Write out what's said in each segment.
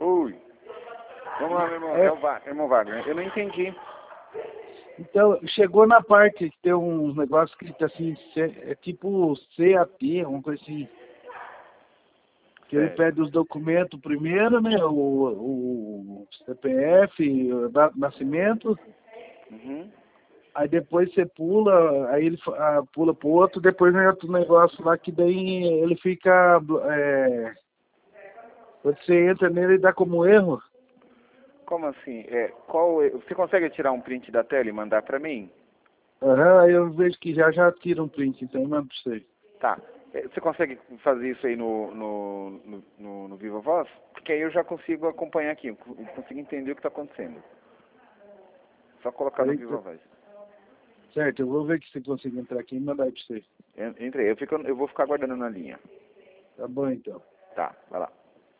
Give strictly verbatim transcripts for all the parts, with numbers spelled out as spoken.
Oi. Vamos lá, meu irmão. É. É o Va- irmão Wagner. Eu não entendi. Então, chegou na parte que tem um negócio escrito assim, C- é tipo C A P, uma coisa assim. Que ele Certo. pede os documentos primeiro, né? O, o C P F, o data de nascimento, Uhum. aí depois você pula, aí ele fa- ah, pula pro outro, depois vem outro negócio lá que daí ele fica. É, quando você entra nele, ele dá como erro. Como assim? É, qual, é- você consegue tirar um print da tela e mandar pra mim? Aham, aí eu vejo que já já tira um print, então eu mando pra você. Tá. É, Você consegue fazer isso aí no, no, no, no, no Viva Voz? Porque aí eu já consigo acompanhar aqui, eu co- eu consigo entender o que está acontecendo. Só colocar no Peraí, Viva Voz. certo, eu vou ver que você consegue entrar aqui e mandar aí pra você. En- Entrei, eu, fico, eu vou ficar aguardando na linha. Tá bom então. Tá, vai lá.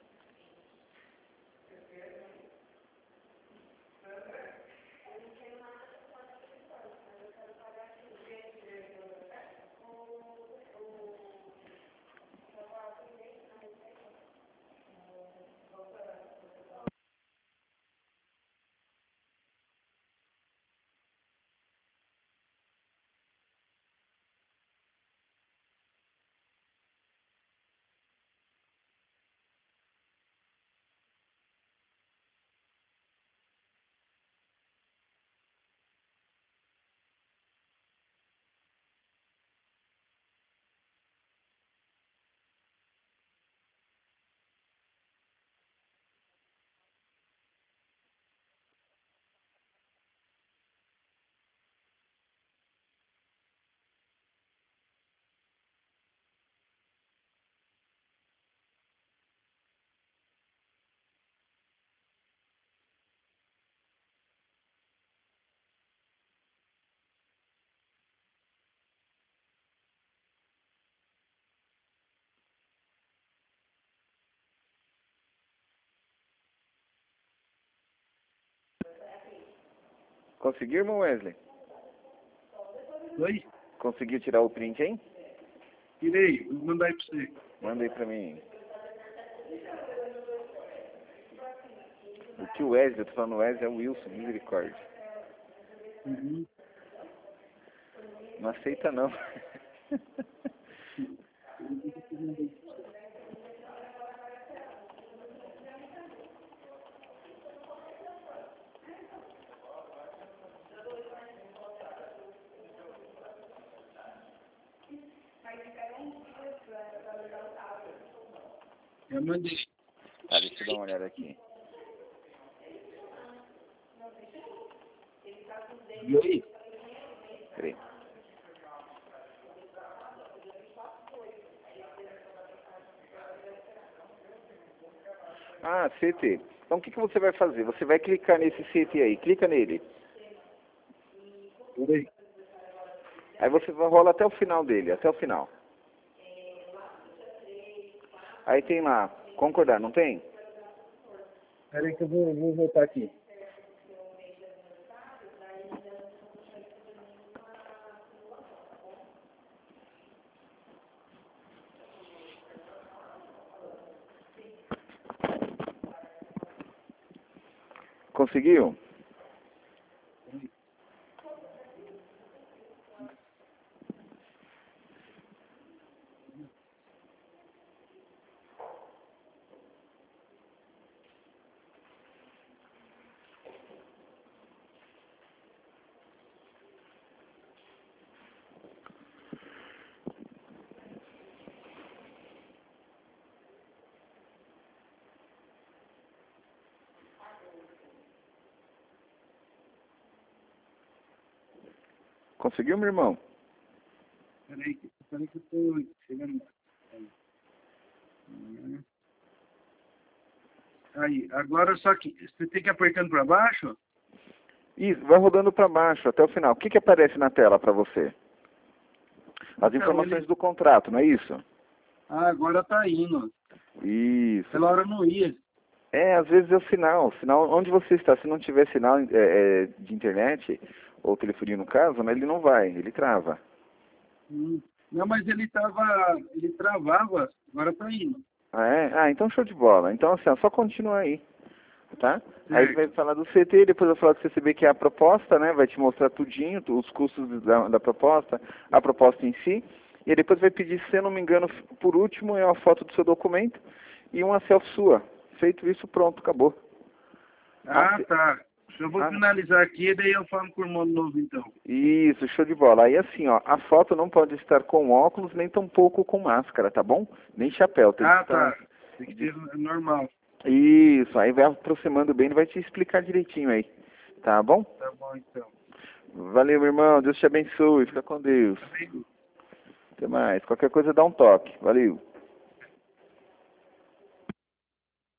Conseguiu, irmão Wesley? Oi? Conseguiu tirar o print, hein? Tirei, vou mandar aí pra você. Manda aí pra mim. O que o Wesley, eu tô falando Wesley, é o Wilson, misericórdia. Uhum. Não aceita não. Eu mandei. Ah, deixa eu dar uma olhada aqui. E aí? Peraí. Ah, C T. Então o que, que você vai fazer? Você vai clicar nesse C T aí, clica nele. Peraí. Aí você vai rolar até o final dele, até o final. Aí tem lá, concordar, não tem? Peraí que eu vou, vou voltar aqui. Conseguiu? Conseguiu, meu irmão? Peraí, que- peraí que eu tô chegando lá. Hum. Aí, agora só que você tem que ir apertando para baixo? Isso, vai rodando para baixo até o final. O que, que aparece na tela para você? As Então, informações ele... do contrato, não é isso? Ah, agora tá indo. Isso. Aquela hora não ia. É, às vezes é o sinal. Sinal onde você está. Se não tiver sinal é, é, de internet, ou telefonia no caso, né, ele não vai, ele trava. Hum. Não, mas ele tava. Ele travava, agora tá indo. Ah, é? Ah, então show de bola. Então, assim, ó, só continuar aí. tá? Aí vai falar do C T, depois vai falar do C C B, que é a proposta, né? Vai te mostrar tudinho, os custos da, da proposta, a proposta em si. E aí depois vai pedir, se eu não me engano, por último, é uma foto do seu documento e uma selfie sua. Feito isso, pronto, acabou. Ah, Ah, tá. Eu vou ah, finalizar aqui, daí eu falo com o irmão de novo, então. Isso, show de bola. Aí assim, ó, a foto não pode estar com óculos, nem tampouco com máscara, tá bom? Nem chapéu, tem que Ah, estar... tá. Tem que ser normal. Isso, aí vai aproximando bem, ele vai te explicar direitinho aí, tá bom? Tá bom, então. Valeu, meu irmão, Deus te abençoe, fica com Deus. Amigo. Até mais, qualquer coisa dá um toque, valeu.